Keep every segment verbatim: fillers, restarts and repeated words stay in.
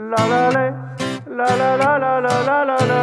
La la la la la la la la la la la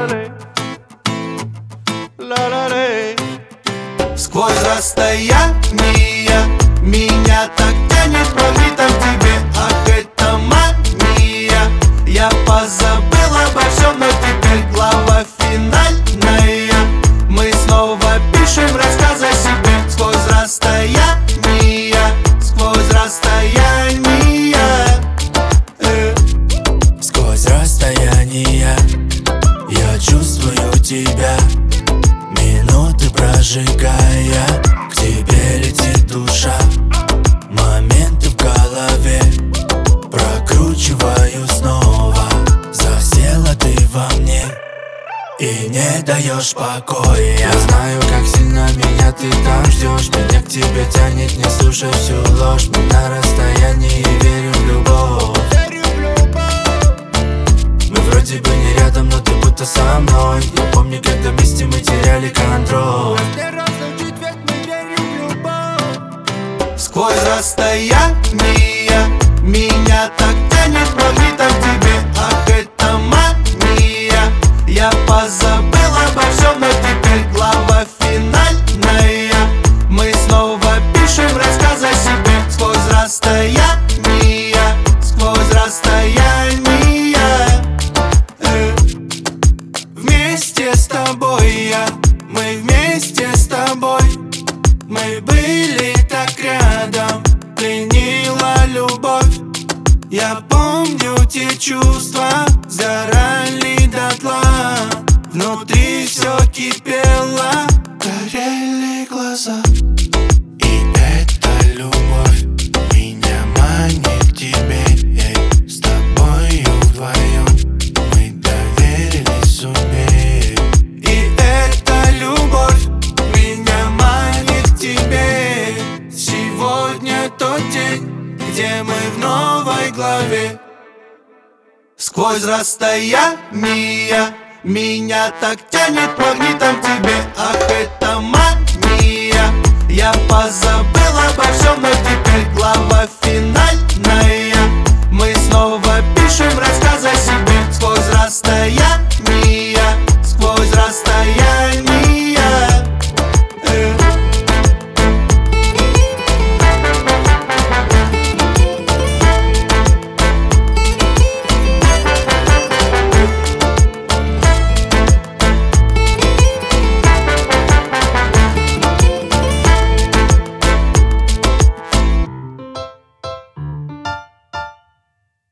la la la. Сквозь расстояние меня так тянет магнитом к тебе. Ах, это мания. Я позабыл обо всем, но теперь глава финальная. Мы снова пишем рассказ о себе. Сквозь расстояние, сквозь расстояние, э. Сквозь расстояние я чувствую тебя, минуты прожигая, к тебе летит душа. Моменты в голове прокручиваю снова. Засела ты во мне и не даешь покоя. Я знаю, как сильно меня ты там ждешь. Меня к тебе тянет, не слушай всю ложь. Мы на расстоянии верим в любовь. Мы вроде бы не рядом, но ты будто со мной. Я помню, когда вместе мы теряли контроль. Сквозь расстояние меня так тянет магнитом к тебе. Ах, это мания. Я позабыл обо всем, но теперь глава финальная. Мы снова пишем рассказ о себе. Сквозь расстояние, сквозь расстояние, э. Вместе с тобой я, мы вместе с тобой. Мы были так рядом, пленила любовь. Я помню те чувства, сгорали дотла. Внутри все кипело, горели глаза. И эта любовь меня манит к тебе. Эй, с тобою вдвоем мы доверились судьбе. И эта любовь меня манит к тебе. Сегодня тот день, где мы в новой главе. Сквозь расстояние меня так тянет магнитом к тебе. Ах, это мания. Я позабыл обо всем, но теперь глава финальная.